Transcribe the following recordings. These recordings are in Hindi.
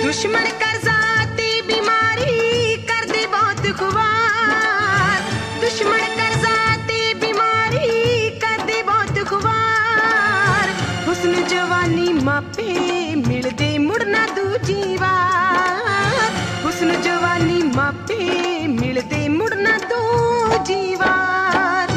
दुश्मन करजाती बीमारी कर दे बहुत खुवार, दुश्मन करजाती बीमारी कर दे बहुत खुवार। हुस्न जवानी मापे मिल दे मुड़ना दूजी बार, हुस्न जवानी मापे मिल दे मुड़ना दूजी बार।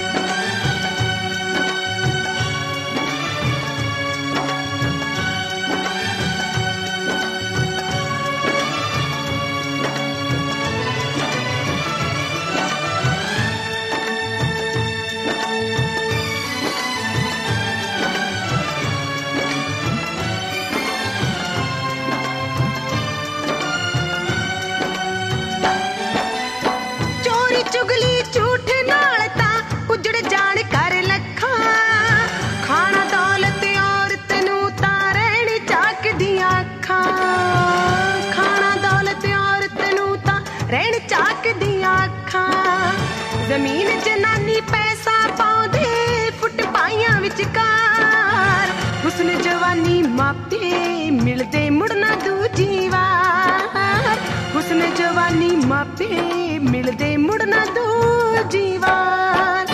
चुगली झूठ नाल ता उजड़ जान कर लखा, खाना दौलत औरत नू ता रहण चाक दियां अखां, खाना दौलत औरत नू ता रहण चाक दियां अखां। जमीन जनानी पैसा पाउंदे फुट पाइयां विचकार, हुस्न जवानी मापे मिलदे मुड़ना दूजी वार, हुस्न जवानी मापे मिलदे मुड़ना दूजी वार।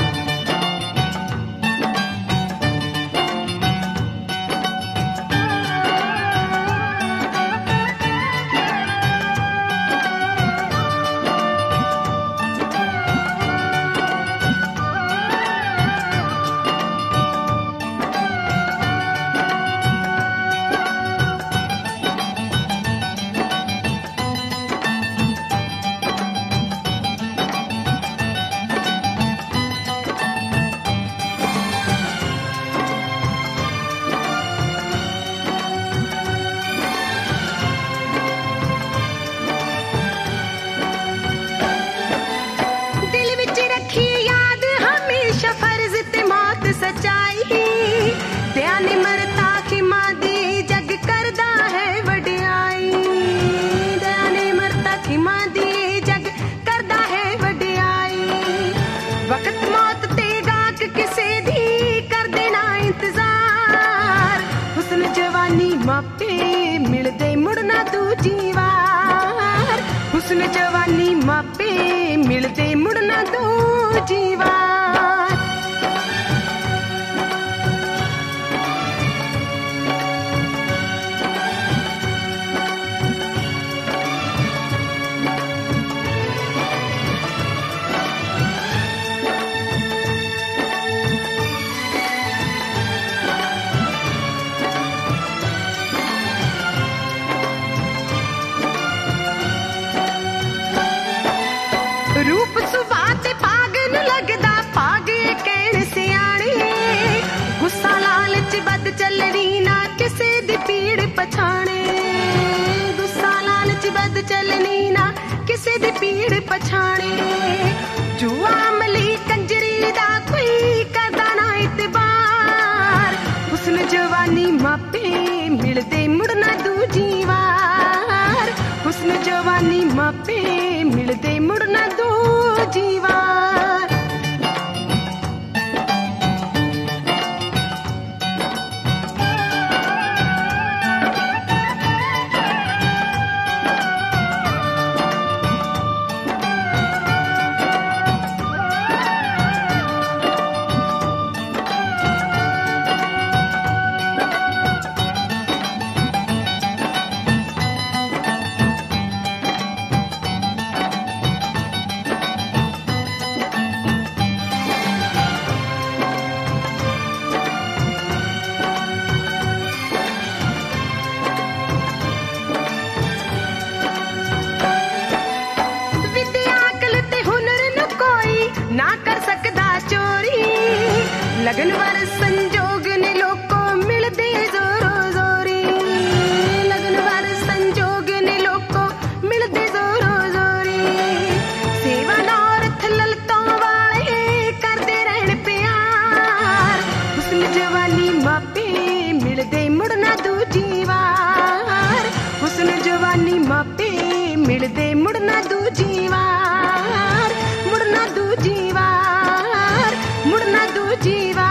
सच्चाई ध्यान मरता खिमा दी जग करदा है वडियाई, ध्यान मरता खिमा दी जग करदा है वडियाई। वक्त मौत ते गाक किसे दी कर देना इंतजार, हुस्न जवानी मापे मिलदे मुड़ना दूजी वार, हुस्न जवानी मापे मिलदे मुड़ना दूजी वार। रूप सुबाते पागन लगदा पागे कहण सियाणे, गुस्सा लालच बद चलनी ना किसे दी पीड़ पछाणे, गुस्सा लालच बद चलनी ना किसे दी पीड़ पछाणे। जुआ अमली कंजरी दा कोई करदा ना इतबार, हुस्न जवानी मापे मिलदे मुड़ना दूजी वार, हुस्न जवानी मापे मिलदे मुड़ना दूजी वार। ना कर सकदा चोरी, लगन वर संजोग ने लोको मिलदे जोरो जोरी, लगन वर संजोग ने लोको मिलदे जोरो जोरी। सेवा नौरथ ललतों वाले करदे रहन प्यार, हुस्न जवानी मापे मिलदे मुड़ना दूजी वार, हुस्न जवानी मापे मिलदे मुड़ना दूजी वार, मुड़ना दूजी वार, मुड़ना दूजी वार।